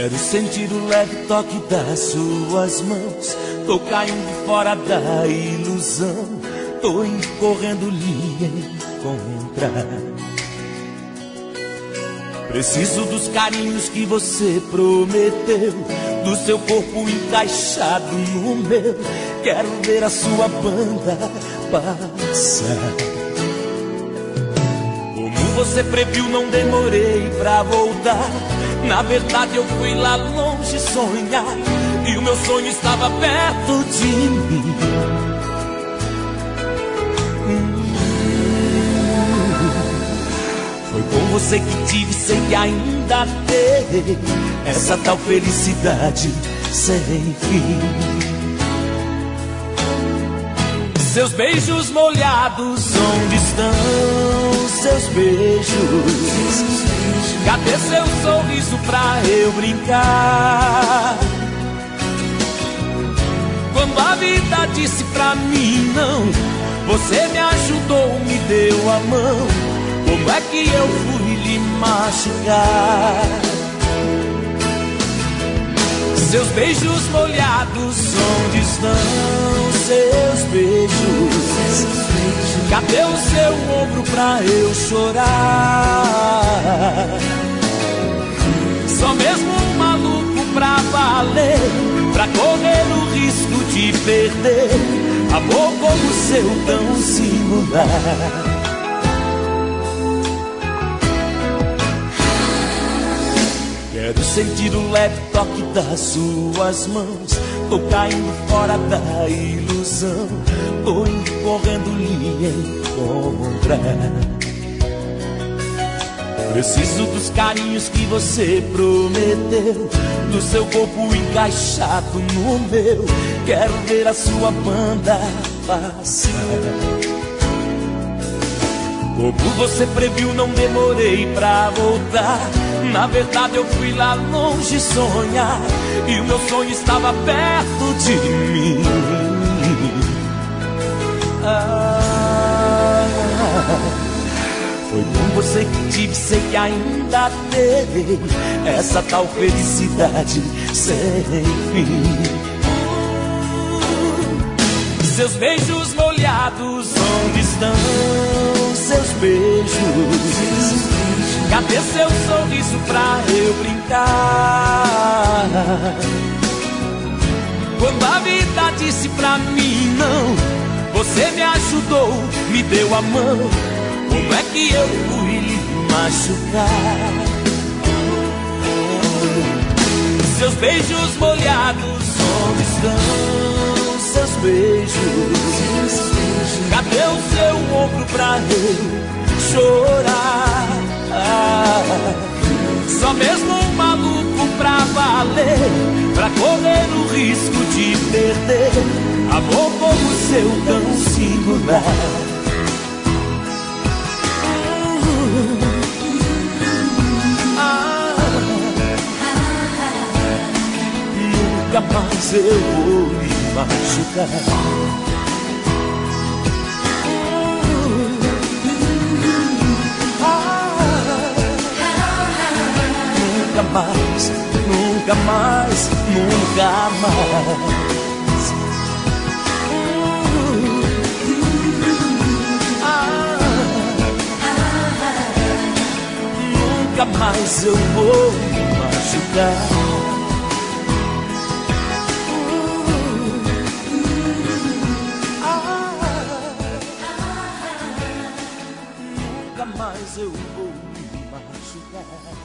Quero sentir o leve toque das suas mãos. Tô caindo fora da ilusão. Tô indo correndo lhe encontrar. Preciso dos carinhos que você prometeu, do seu corpo encaixado no meu. Quero ver a sua banda passar. Como você previu, não demorei pra voltar. Na verdade eu fui lá longe sonhar, e o meu sonho estava perto de mim. Foi com você que tive, sei que ainda terei essa tal felicidade sem fim. Seus beijos molhados, onde estão seus beijos? Cadê seu sorriso pra eu brincar? Quando a vida disse pra mim não, você me ajudou, me deu a mão. Como é que eu fui lhe machucar? Seus beijos molhados, onde estão seus beijos? Cadê o seu ombro pra eu chorar? Só mesmo um maluco pra valer, pra correr o risco de perder amor como o seu tão singular. Quero sentir o leve toque das suas mãos. Tô caindo fora da ilusão. Tô indo correndo lhe encontrar. Preciso dos carinhos que você prometeu, do seu corpo encaixado no meu. Quero ver a sua banda passar. Como você previu, não demorei pra voltar. Na verdade eu fui lá longe sonhar, e o meu sonho estava perto de mim. Foi com você que tive, sei que ainda terei essa tal felicidade sem fim. Seus beijos molhados, onde estão seus beijos? Cadê seu sorriso pra eu brincar? Quando a vida disse pra mim não, você me ajudou, me deu a mão. Como é que eu fui lhe machucar? Seus beijos molhados, onde estão seus beijos? Cadê o seu ombro pra eu chorar? Só mesmo um maluco pra valer, pra correr o risco de perder amor como o seu tão singular. Nunca mais eu vou me machucar. Nunca mais, nunca mais, nunca mais. Nunca mais eu vou me machucar. Nunca mais eu vou me machucar.